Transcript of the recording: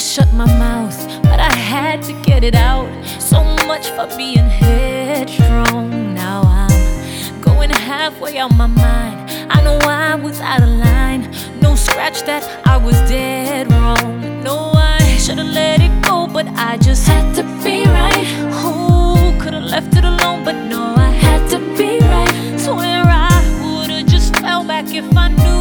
shut my mouth, but I had to get it out. So much for being headstrong. Now I'm going halfway out my mind. I know I was out of line. No, scratch that, I was dead wrong. No, I should've let it go, but I just had to be right. Who could've left it alone, but no, I had to be right. Swear I would've just fell back if I knew